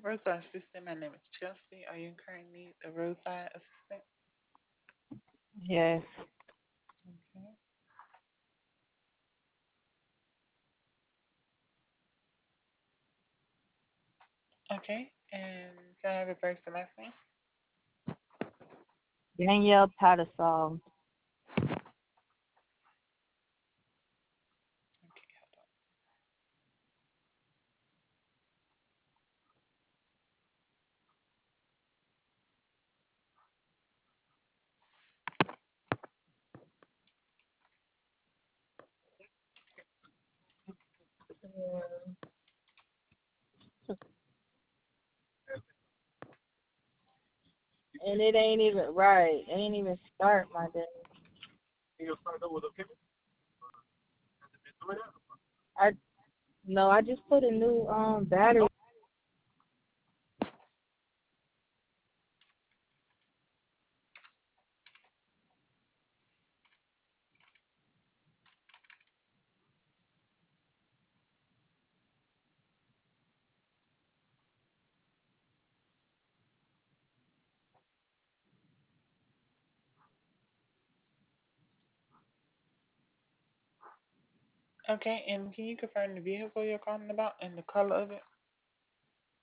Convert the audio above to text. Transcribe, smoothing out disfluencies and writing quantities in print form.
Roadside assistant, my name is Chelsea. Are you currently the roadside assistant? Yes. Okay. Okay. And can I have your first and last name? Danielle Tattersall. Okay, hold And it ain't even right. It ain't even start my day. I no, I just put a new battery. on. Okay, and can you confirm the vehicle you're calling about and the color of it?